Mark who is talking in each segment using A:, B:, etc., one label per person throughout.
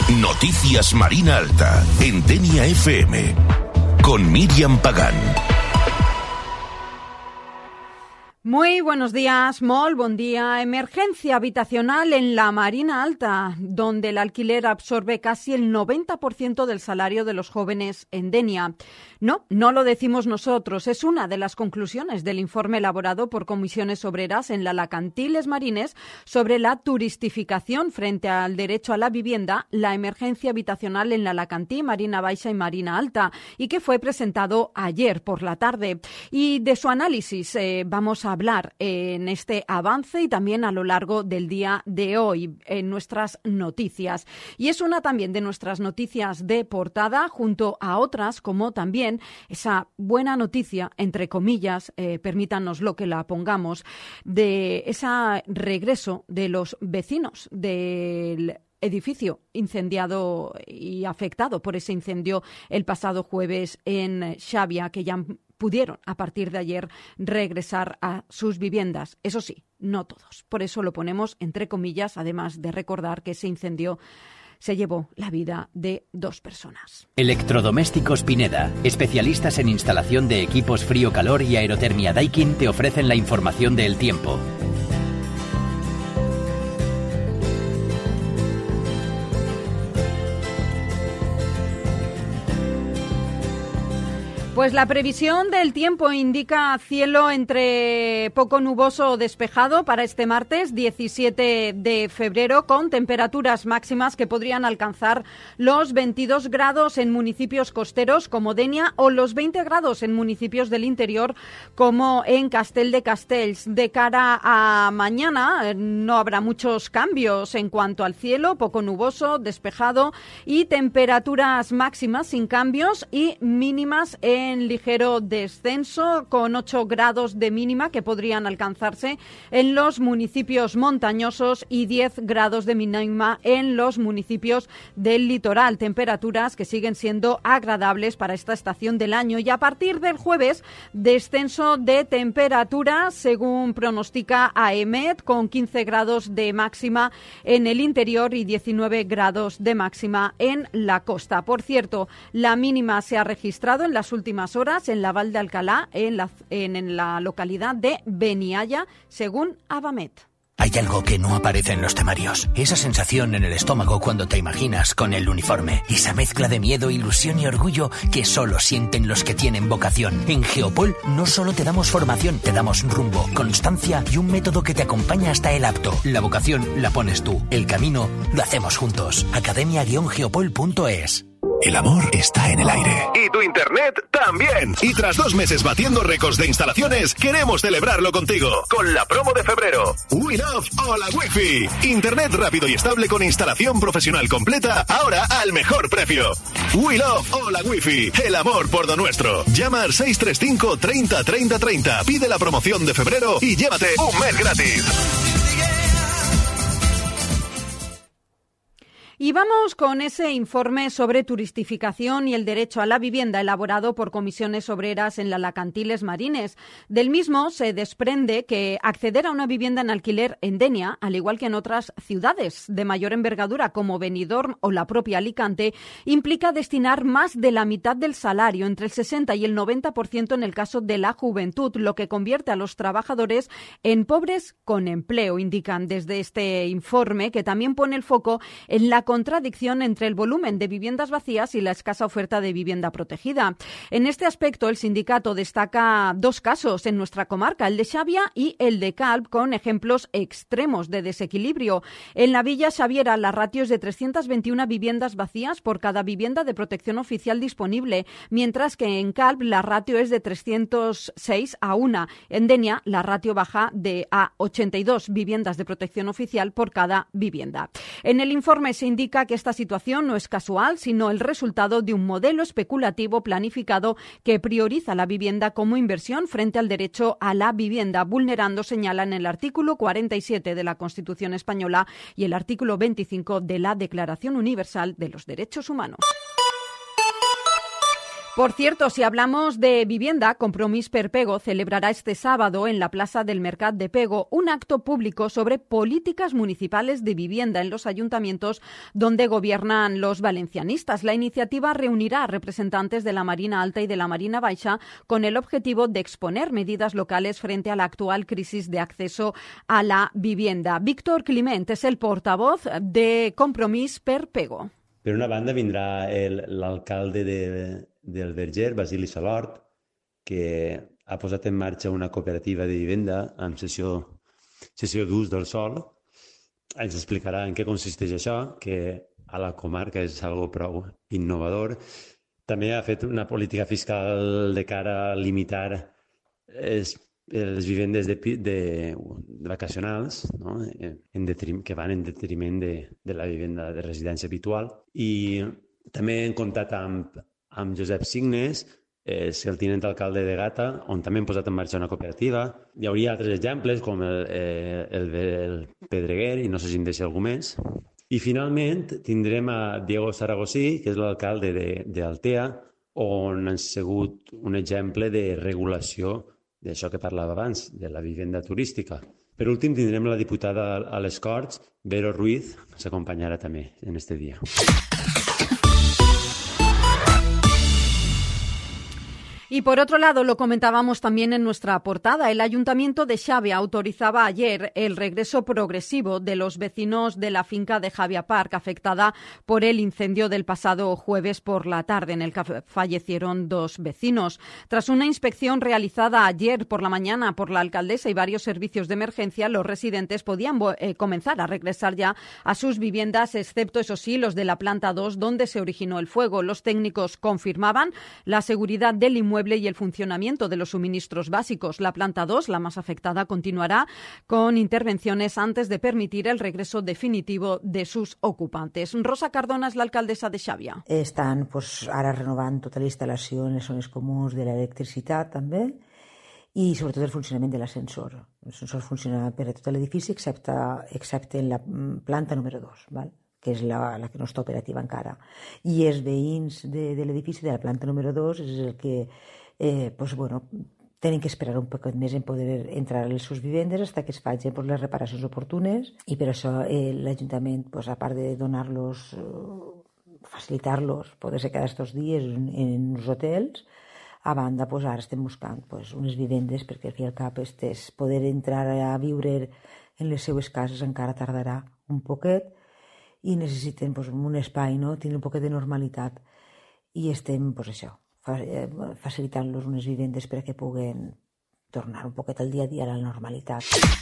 A: Noticias Marina Alta, en Denia FM, con Miriam Pagán.
B: Muy buenos días, molt bon día. Emergencia habitacional en la Marina Alta, donde el alquiler absorbe casi el 90% del salario de los jóvenes en Denia. No lo decimos nosotros, es una de las conclusiones del informe elaborado por comisiones obreras en la Alacantiles Marines sobre la turistificación frente al derecho a la vivienda, la emergencia habitacional en la Alacantí, Marina Baixa y Marina Alta, y que fue presentado ayer por la tarde. Y de su análisis vamos a hablar en este avance y también a lo largo del día de hoy en nuestras noticias. Y es una también de nuestras noticias de portada, junto a otras como también esa buena noticia, entre comillas, permítanoslo que la pongamos, de ese regreso de los vecinos del edificio incendiado y afectado por ese incendio el pasado jueves en Xàbia, que ya pudieron, a partir de ayer, regresar a sus viviendas. Eso sí, no todos. Por eso lo ponemos entre comillas, además de recordar que ese incendio se llevó la vida de 2 personas.
C: Electrodomésticos Pineda, especialistas en instalación de equipos frío-calor y aerotermia Daikin, te ofrecen la información del tiempo.
B: Pues la previsión del tiempo indica cielo entre poco nuboso o despejado para este martes 17 de febrero, con temperaturas máximas que podrían alcanzar los 22 grados en municipios costeros como Denia o los 20 grados en municipios del interior como en Castell de Castells. De cara a mañana no habrá muchos cambios en cuanto al cielo, poco nuboso, despejado y temperaturas máximas sin cambios y mínimas en ligero descenso, con 8 grados de mínima que podrían alcanzarse en los municipios montañosos y 10 grados de mínima en los municipios del litoral. Temperaturas que siguen siendo agradables para esta estación del año. Y a partir del jueves, descenso de temperatura, según pronostica AEMET, con 15 grados de máxima en el interior y 19 grados de máxima en la costa. Por cierto, la mínima se ha registrado en las últimas horas en la Val de Alcalá, en la localidad de Benialla, según Avamet.
D: Hay algo que no aparece en los temarios. Esa sensación en el estómago cuando te imaginas con el uniforme. Esa mezcla de miedo, ilusión y orgullo que solo sienten los que tienen vocación. En Geopol no solo te damos formación, te damos rumbo, constancia y un método que te acompaña hasta el apto. La vocación la pones tú. El camino lo hacemos juntos. Academia-geopol.es.
A: El amor está en el aire. Y tu internet también. Y tras 2 meses batiendo récords de instalaciones, queremos celebrarlo contigo. Con la promo de febrero. We Love Hola Wi-Fi. Internet rápido y estable con instalación profesional completa, ahora al mejor precio. We Love Hola Wi-Fi. El amor por lo nuestro. Llama al 635 30 30 30. Pide la promoción de febrero y llévate un mes gratis.
B: Y vamos con ese informe sobre turistificación y el derecho a la vivienda elaborado por comisiones obreras en la Alacantiles Marines. Del mismo se desprende que acceder a una vivienda en alquiler en Denia, al igual que en otras ciudades de mayor envergadura como Benidorm o la propia Alicante, implica destinar más de la mitad del salario, entre el 60 y el 90% en el caso de la juventud, lo que convierte a los trabajadores en pobres con empleo, indican desde este informe, que también pone el foco en la contradicción entre el volumen de viviendas vacías y la escasa oferta de vivienda protegida. En este aspecto, el sindicato destaca 2 casos en nuestra comarca, el de Xàbia y el de Calp, con ejemplos extremos de desequilibrio. En la Villa Xaviera, la ratio es de 321 viviendas vacías por cada vivienda de protección oficial disponible, mientras que en Calp la ratio es de 306 a 1. En Denia, la ratio baja a 82 viviendas de protección oficial por cada vivienda. En el informe se indica que esta situación no es casual, sino el resultado de un modelo especulativo planificado que prioriza la vivienda como inversión frente al derecho a la vivienda, vulnerando, señalan, el artículo 47 de la Constitución española y el artículo 25 de la Declaración Universal de los Derechos Humanos. Por cierto, si hablamos de vivienda, Compromís per Pego celebrará este sábado en la Plaza del Mercat de Pego un acto público sobre políticas municipales de vivienda en los ayuntamientos donde gobiernan los valencianistas. La iniciativa reunirá a representantes de la Marina Alta y de la Marina Baixa con el objetivo de exponer medidas locales frente a la actual crisis de acceso a la vivienda. Víctor Climent es el portavoz de Compromís per Pego.
E: Per una banda vindrà l'alcalde del Verger, Basili Salort, que ha posat en marxa una cooperativa de vivenda amb cessió d'ús del sòl. Ens explicarà en què consisteix això, que a la comarca és algo prou innovador. També ha fet una política fiscal de cara a limitar les vivendes vacacionals, no? Que van en detriment de la vivenda de residència habitual. I també hem comptat amb Josep Signes, és el tinent alcalde de Gata, on també hem posat en marxa una cooperativa. Hi hauria altres exemples, com el Pedreguer, i no sé si em deixa algú més. I finalment tindrem a Diego Saragosí, que és l'alcalde d'Altea, on ha sigut un exemple de regulació d'això que parlava abans, de la vivenda turística. Per últim, tindrem la diputada a les Corts, Vero Ruiz, que s'acompanyarà també en este dia.
B: Y por otro lado, lo comentábamos también en nuestra portada, el Ayuntamiento de Xavia autorizaba ayer el regreso progresivo de los vecinos de la finca de Xavia Park, afectada por el incendio del pasado jueves por la tarde, en el que fallecieron 2 vecinos. Tras una inspección realizada ayer por la mañana por la alcaldesa y varios servicios de emergencia, los residentes podían comenzar a regresar ya a sus viviendas, excepto, eso sí, los de la planta 2, donde se originó el fuego. Los técnicos confirmaban la seguridad del inmueble y el funcionamiento de los suministros básicos. La planta 2, la más afectada, continuará con intervenciones antes de permitir el regreso definitivo de sus ocupantes. Rosa Cardona es la alcaldessa de Xàbia.
F: Estan ara renovant tota la instal·lació en les zones comuns de l'electricitat també i sobretot el funcionament de l'ascensor. L'ascensor funciona per a tot l'edifici excepte en la planta número 2, val? Que és la que no està operativa encara. I els veïns de l'edifici de la planta número 2 és el que tenen que esperar un poc més en poder entrar a les seves vivendes fins que es facin les reparacions oportunes, i per això l'Ajuntament, a part de donar-los, facilitar-los, poder-se quedar estos dies en uns hotels, a banda, ara estem buscant unes vivendes, perquè al fi i al cap poder entrar a viure en les seues cases encara tardarà un poquet, i necessiten un espai, no? Tindre un poquet de normalitat. I estem, facilitant-los unes vivendes perquè puguen tornar un poquet al dia a dia a la normalitat.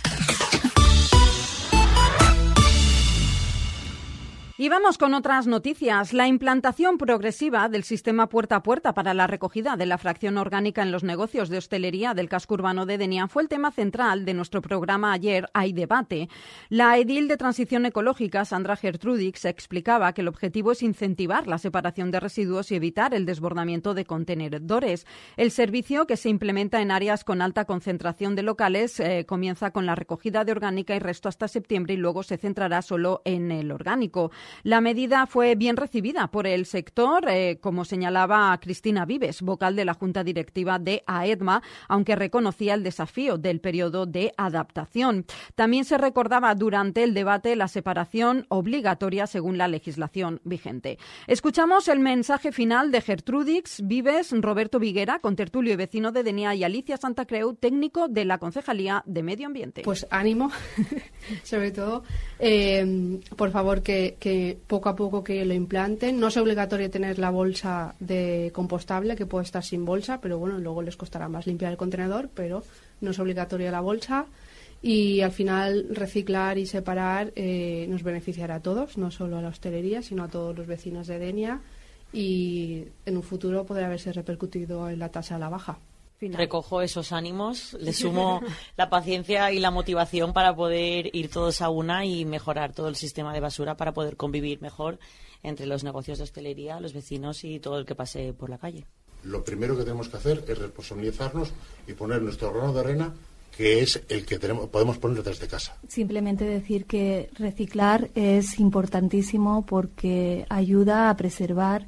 B: Y vamos con otras noticias. La implantación progresiva del sistema puerta a puerta para la recogida de la fracción orgánica en los negocios de hostelería del casco urbano de Denia fue el tema central de nuestro programa Ayer Hay Debate. La edil de Transición Ecológica, Sandra Gertrudix, explicaba que el objetivo es incentivar la separación de residuos y evitar el desbordamiento de contenedores. El servicio, que se implementa en áreas con alta concentración de locales, comienza con la recogida de orgánica y resto hasta septiembre, y luego se centrará solo en el orgánico. La medida fue bien recibida por el sector, como señalaba Cristina Vives, vocal de la Junta Directiva de AEDMA, aunque reconocía el desafío del periodo de adaptación. También se recordaba durante el debate la separación obligatoria según la legislación vigente. Escuchamos el mensaje final de Gertrudix Vives, Roberto Viguera, contertulio y vecino de Denia, y Alicia Santacreu, técnico de la Concejalía de Medio Ambiente.
G: Pues ánimo, sobre todo. Por favor, que poco a poco que lo implanten. No es obligatorio tener la bolsa de compostable, que puede estar sin bolsa, pero bueno, luego les costará más limpiar el contenedor, pero no es obligatoria la bolsa. Y al final reciclar y separar nos beneficiará a todos, no solo a la hostelería, sino a todos los vecinos de Denia, y en un futuro podrá haberse repercutido en la tasa a la baja.
H: Recojo esos ánimos, le sumo la paciencia y la motivación para poder ir todos a una y mejorar todo el sistema de basura para poder convivir mejor entre los negocios de hostelería, los vecinos y todo el que pase por la calle.
I: Lo primero que tenemos que hacer es responsabilizarnos y poner nuestro grano de arena, que es el que podemos poner desde casa.
J: Simplemente decir que reciclar es importantísimo porque ayuda a preservar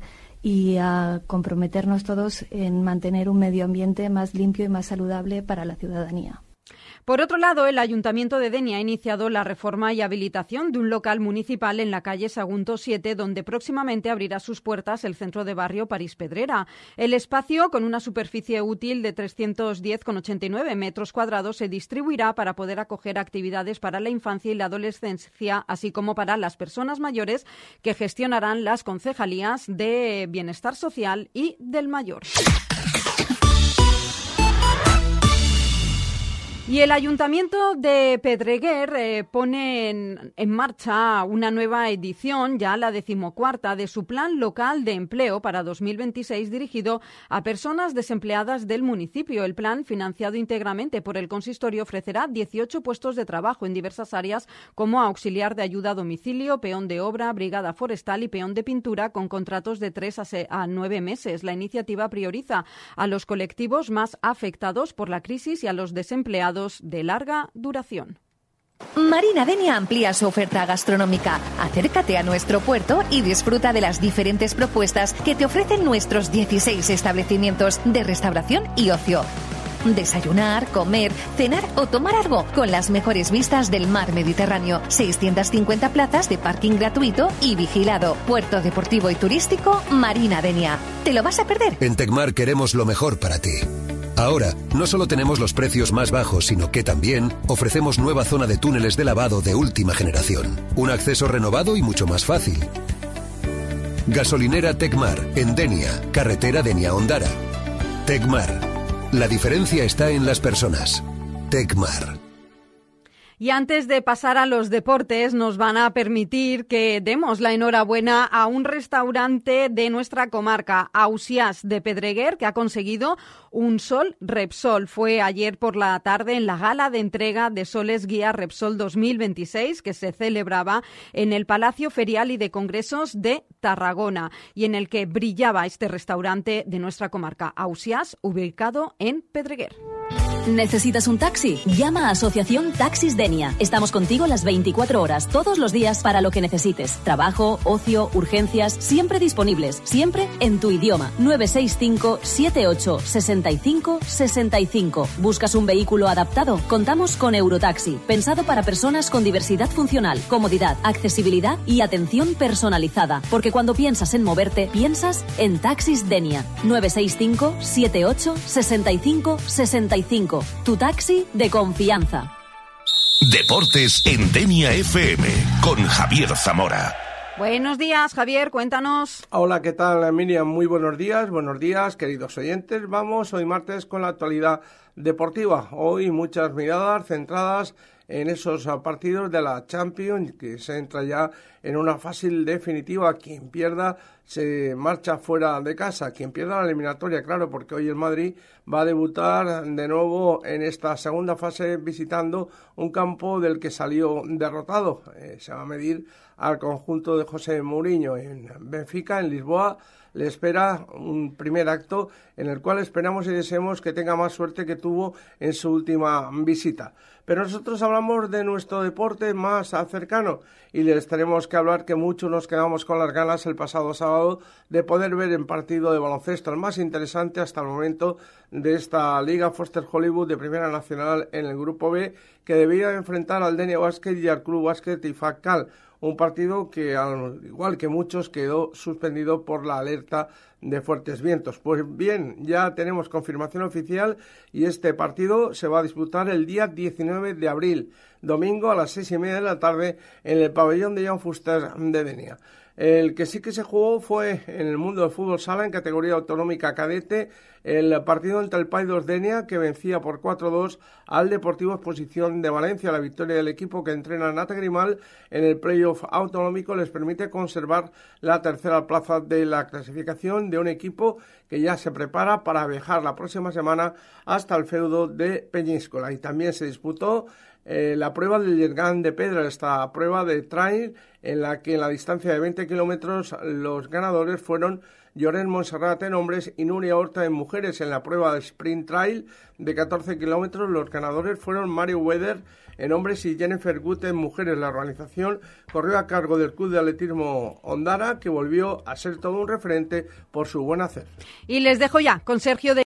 J: y a comprometernos todos en mantener un medio ambiente más limpio y más saludable para la ciudadanía.
B: Por otro lado, el Ayuntamiento de Denia ha iniciado la reforma y habilitación de un local municipal en la calle Sagunto 7, donde próximamente abrirá sus puertas el centro de barrio París Pedrera. El espacio, con una superficie útil de 310,89 metros cuadrados, se distribuirá para poder acoger actividades para la infancia y la adolescencia, así como para las personas mayores, que gestionarán las concejalías de Bienestar Social y del Mayor. Y el Ayuntamiento de Pedreguer pone en marcha una nueva edición, ya la 14ª, de su Plan Local de Empleo para 2026, dirigido a personas desempleadas del municipio. El plan, financiado íntegramente por el consistorio, ofrecerá 18 puestos de trabajo en diversas áreas, como auxiliar de ayuda a domicilio, peón de obra, brigada forestal y peón de pintura, con contratos de 3 a 9 meses. La iniciativa prioriza a los colectivos más afectados por la crisis y a los desempleados de larga duración.
K: Marina Denia amplía su oferta gastronómica. Acércate a nuestro puerto y disfruta de las diferentes propuestas que te ofrecen nuestros 16 establecimientos de restauración y ocio. Desayunar, comer, cenar o tomar algo con las mejores vistas del mar Mediterráneo. 650 plazas de parking gratuito y vigilado. Puerto deportivo y turístico Marina Denia. ¿Te lo vas a perder?
L: En Tecmar queremos lo mejor para ti. Ahora, no solo tenemos los precios más bajos, sino que también ofrecemos nueva zona de túneles de lavado de última generación. Un acceso renovado y mucho más fácil. Gasolinera Tecmar, en Denia, carretera Denia-Ondara. Tecmar. La diferencia está en las personas. Tecmar.
B: Y antes de pasar a los deportes, nos van a permitir que demos la enhorabuena a un restaurante de nuestra comarca, Ausiàs de Pedreguer, que ha conseguido un Sol Repsol. Fue ayer por la tarde en la gala de entrega de Soles Guía Repsol 2026, que se celebraba en el Palacio Ferial y de Congresos de Tarragona, y en el que brillaba este restaurante de nuestra comarca, Ausiàs, ubicado en Pedreguer.
M: ¿Necesitas un taxi? Llama a Asociación Taxis Denia. Estamos contigo las 24 horas, todos los días, para lo que necesites. Trabajo, ocio, urgencias, siempre disponibles, siempre en tu idioma. 965 78 65 65. ¿Buscas un vehículo adaptado? Contamos con Eurotaxi, pensado para personas con diversidad funcional, comodidad, accesibilidad y atención personalizada. Porque cuando piensas en moverte, piensas en Taxis Denia. 965 78 65 65. Tu taxi de confianza.
A: Deportes en Denia FM con Javier Zamora.
B: Buenos días, Javier, cuéntanos.
N: Hola, ¿qué tal, Miriam? Muy buenos días, queridos oyentes. Vamos hoy martes con la actualidad deportiva. Hoy muchas miradas centradas en esos partidos de la Champions, que se entra ya en una fase definitiva. Quien pierda se marcha fuera de casa, quien pierda la eliminatoria, claro, porque hoy el Madrid va a debutar de nuevo en esta segunda fase visitando un campo del que salió derrotado. Se va a medir al conjunto de José Mourinho en Benfica, en Lisboa. Le espera un primer acto en el cual esperamos y deseamos que tenga más suerte que tuvo en su última visita. Pero nosotros hablamos de nuestro deporte más cercano y les tenemos que hablar que muchos nos quedamos con las ganas el pasado sábado de poder ver en partido de baloncesto, el más interesante hasta el momento de esta Liga Foster Hollywood de Primera Nacional en el Grupo B, que debía enfrentar al Denia Basket y al Club Basket Ifaccal. Un partido que, al igual que muchos, quedó suspendido por la alerta de fuertes vientos. Pues bien, ya tenemos confirmación oficial y este partido se va a disputar el día 19 de abril, domingo a las 6:30 de la tarde en el pabellón de Jan Fuster de Denia. El que sí que se jugó fue en el mundo del fútbol sala en categoría autonómica cadete, el partido entre el Paidós Denia, que vencía por 4-2 al Deportivo Exposición de Valencia. La victoria del equipo que entrena Nata Grimal en el playoff autonómico les permite conservar la tercera plaza de la clasificación de un equipo que ya se prepara para viajar la próxima semana hasta el feudo de Peñíscola. Y también se disputó la prueba del Llergán de Pedra, esta prueba de trail en la que en la distancia de 20 kilómetros los ganadores fueron Lloret Montserrat en hombres y Nuria Horta en mujeres. En la prueba de sprint trail de 14 kilómetros, los ganadores fueron Mario Weder en hombres y Jennifer Gut en mujeres. La organización corrió a cargo del Club de Atletismo Ondara, que volvió a ser todo un referente por su buen hacer.
B: Y les dejo ya con Sergio de